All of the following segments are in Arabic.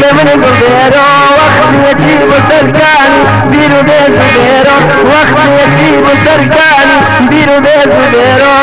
من قبيرو وقت يجيب سركاني بيرو بيرو وقت يجيب سركاني بيرو بيرو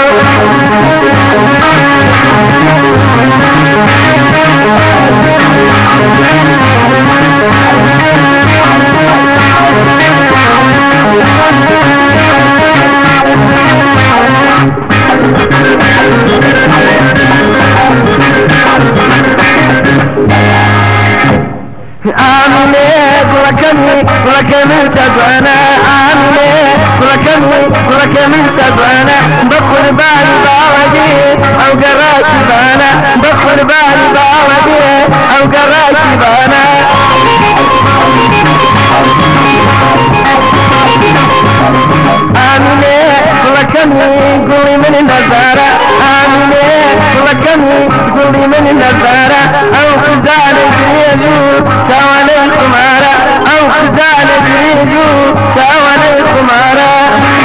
من تبعنا آمنة كلك من تبعنا بخل بالي باودي أو قراتي بانا بخل بالي باودي أو قراتي بانا آمنة كلك قولي من النزارة آمنة كلك قولي من النزارة أو خزان الجريجو سوالي الخمارة أو خزان الجريجو سوالي الخمارة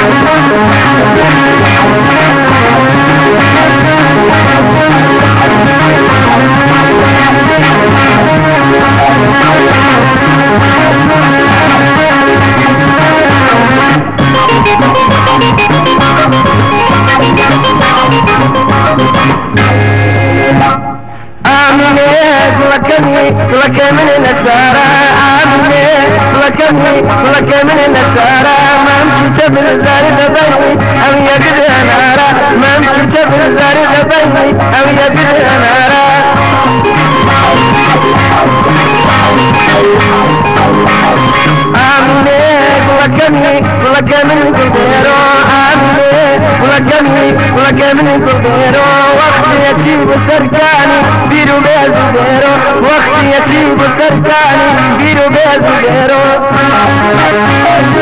لك من النسارة آمنة لك من النسارة ما مشيت بالزارد بيني أو يقد نارا ما مشيت بالزارد بيني أو يقد نارا آمنة لك من قديرو آمنة لك من قديرو وقت يجيب سركاني بيرو بيرو وقت يجيب سركاني بيرو بيرو